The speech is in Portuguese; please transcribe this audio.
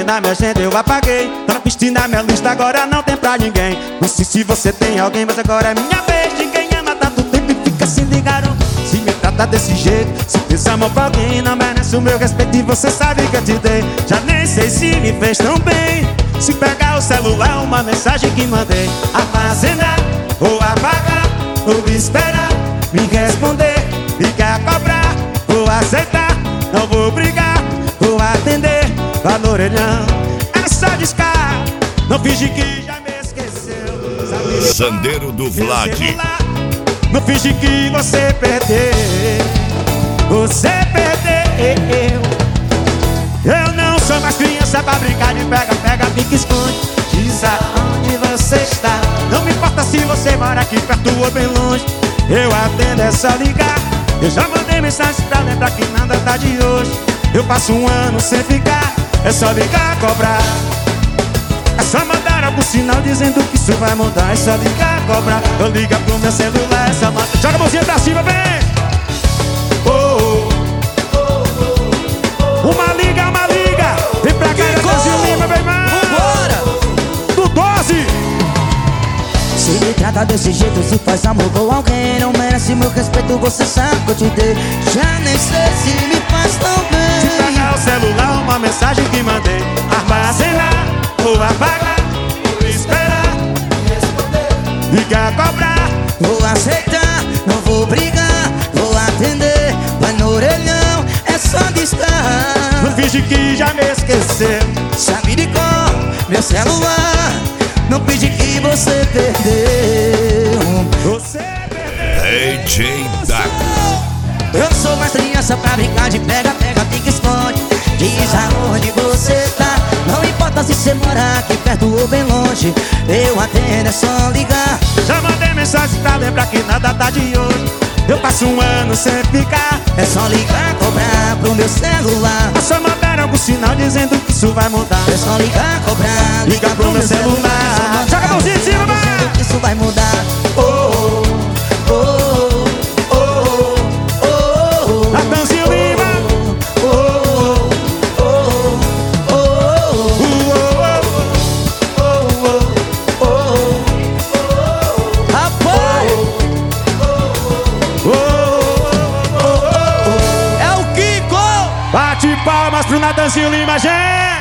na minha agenda eu apaguei. Tô na pista na minha lista, agora não tem pra ninguém. Não sei se você tem alguém, mas agora é minha vez. Ninguém ama tanto tempo e fica se ligaram. Se me trata desse jeito, se fez amor pra alguém, não merece o meu respeito e você sabe que eu te dei. Já nem sei se me fez tão bem. Se pegar o celular, uma mensagem que mandei, armazenar ou apagar, ou esperar me responder, ligar, cobrar, vou aceitar, não vou brigar, vou atender, vai no orelhão, é só discar, não finge que já me esqueceu. Sabe, Sandeiro do Vlad. Não finge que você perdeu, você perdeu. Eu não sou mais criança pra brincar de pega, pega, pique, esconde. Diz aonde você está. Não me importa se você mora aqui perto ou bem longe. Eu atendo, é só ligar. Eu já mandei mensagem pra lembrar que nada tá de hoje. Eu passo um ano sem ficar, é só ligar, cobrar. É só mandar algum sinal dizendo que isso vai mudar. É só ligar, cobrar. Eu ligo pro meu celular, é só mandar. Joga a mãozinha pra cima, vem! Uma liga, vem pra cá, Brasil Lima, meu irmão! Vambora! Do 12! Se me trata desse jeito, se faz amor com alguém, não merece meu respeito, você sabe que eu te dei. Já nem sei se me faz tão bem. Se pegar o celular, uma mensagem que mandei, armazenar ou apagar, vou esperar, responder, ligar, cobrar, vou aceitar, não vou brigar, vou atender, vai no orelhão, é só discar. não finge que já me esqueceu. Sabe de cor, meu celular, não finge que você perdeu. Você perdeu. DJ Dago. Eu sou mais criança pra brincar de pega, pega, pique, esconde. Diz aonde você tá. Não importa se você mora aqui perto ou bem longe. Eu atendo, é só ligar. Já mandei mensagem pra lembrar que nada tá de hoje. Eu passo um ano sem ficar, É só ligar, cobrar pro meu celular. é só mandar algum sinal dizendo que isso vai mudar. É só ligar, cobrar, Liga pro meu celular. Joga a mãozinha em cima, vai! dizendo que isso vai mudar. Natanzinho Lima. Rapaz, é o Kiko! Bate palmas pro Natanzinho Lima, gente!